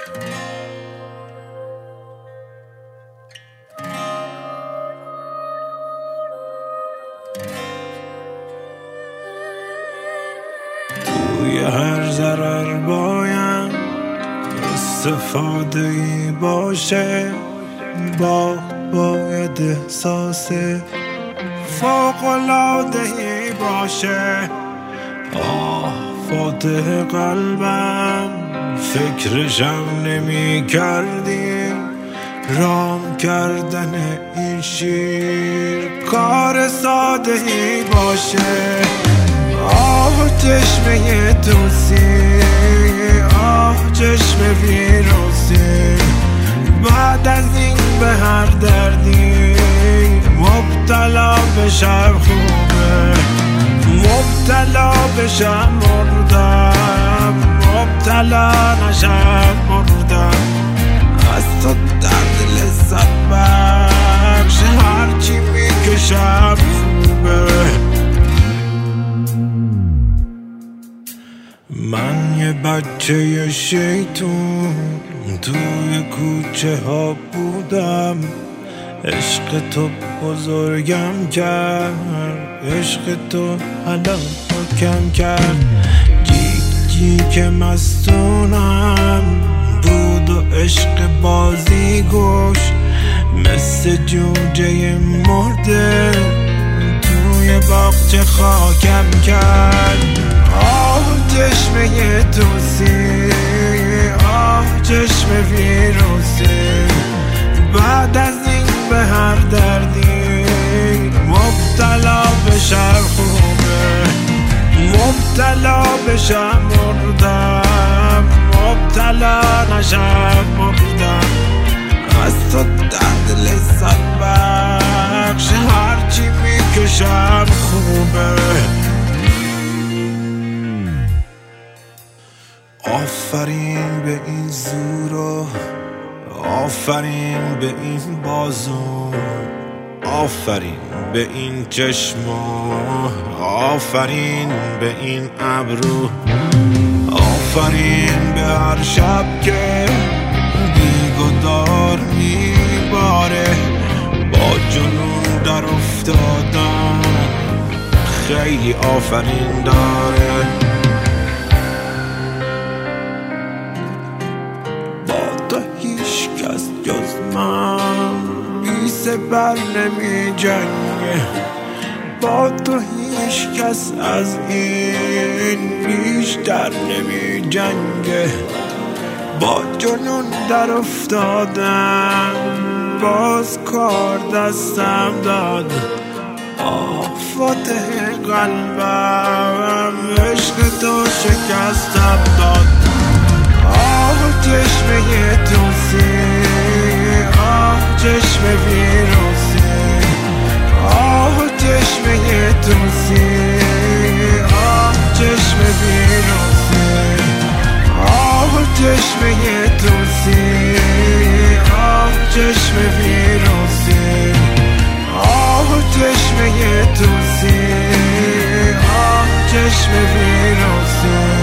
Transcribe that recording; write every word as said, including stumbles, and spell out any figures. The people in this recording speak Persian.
توی هر ضرر باید استفاده ای باشه، با باید احساس فوق‌العاده ای باشه. آه فاتح قلبم فکرشم نمی کردی، رام کردن این شیر کار ساده ای باشه. آه چشمه توسی، آه چشم ویروسی، بعد از این به هر دردی مبتلا بشم خوبه، مبتلا بشم مردم، مبتلا نشم مردم. از تو درد لذت بخش هرچی میکشم خوبه. من یه بچه شیطون توی کوچه ها بودم، عشق تو بزرگم کرد، عشق تو هلاکم کرد. جیک جیک مستونم بود و عشق بازی گوش، مثل جوجه مرده توی باغچه خاکم کرد. آه چشمه توسی، آه چشم ویروسی، بعد از این به هر دردی مبتلا بشم خوبه، مبتلا بشم مردم، مبتلا نشم مردم. از تو درد لذت بخش هرچی میکشم خوبه. آفرین به این زورو، آفرین به این بازو، آفرین به این چشمو، آفرین به این ابرو، آفرین به هر شب که بیگدار میباره. با جنون در افتادم خیلی آفرین داره. جز من بی سپر نمی جنگه، با تو هیچ کس از این بیشتر نمی جنگه. با جنون در افتادم باز کار دستم داد. آه فاتح قلبم عشق تو شکستم داد. آه چشمه توسی، آه چشم ویروسی، آه چشمه توسی، آه چشم ویروسی، آه چشمه توسی، آه چشم ویروسی، آه چشمه توسی، آه چشم ویروسی.